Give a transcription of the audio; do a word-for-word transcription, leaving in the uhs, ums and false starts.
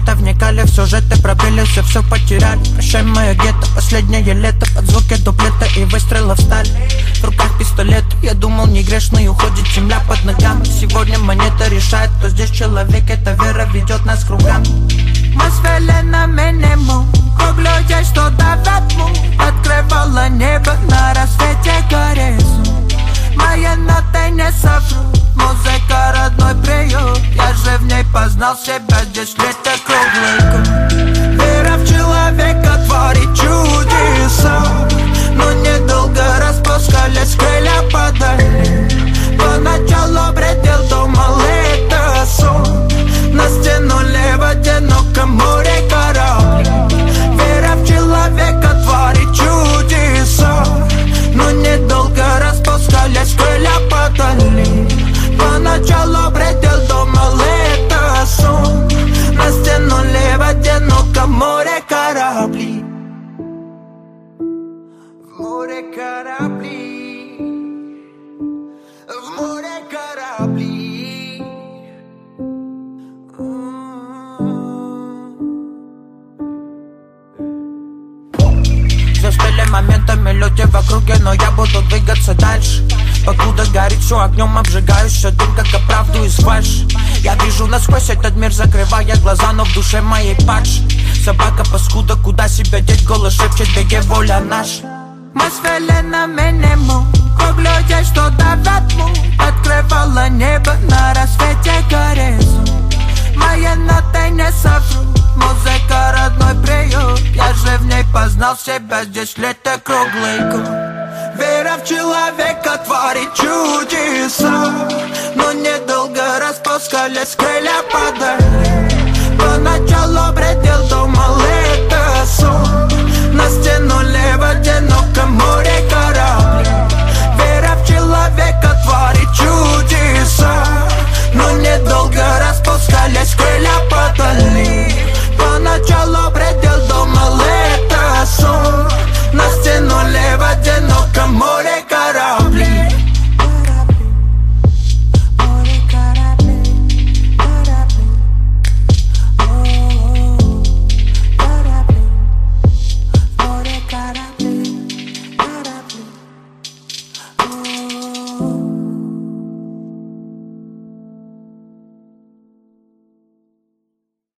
где-то вникали в сюжеты, пробились и все потеряли. Прощай, мое гетто, последнее лето, под звуки дуплета и выстрелов стали. В руках пистолет, я думал, не грешный, уходит земля под ногами. Сегодня монета решает, кто здесь человек, эта вера ведет нас кругами. Мы свели на минимум, глядя, что давят му. Открывала небо, на рассвете горизонт. Мои ноты не соврут, музыка родной приют. Я же в ней познал себя, здесь лето круглый год. Вера в человека творит чудеса, но недолго распускались крылья подали. Поначалу бредил, думал, это сон. Нас тянули в одиноком море корабли. Вера в человека творит чудеса, но недолго распускались крылья подали. Поначалу бредил, думал, это сон. Нас тянули в одиноком море корабли. В море корабли, в море корабли. Застыли моментами люди в округе, но я буду двигаться дальше. Покуда горит все огнем, обжигающий дым, как оправду из фальши. Я вижу насквозь этот мир, закрывая глаза, но в душе моей падшей. Собака паскуда, куда себя деть, голос шепчет, беги, воля наша. Мы свели на минимум, глядя, что давят му. Открывала небо, на рассвете горизонт. Мои ноты не соврут, музыка родной приют. Я же в ней познал себя, здесь лето круглый год. Вера в человека творит чудеса, но недолго распускались крылья подали. Поначалу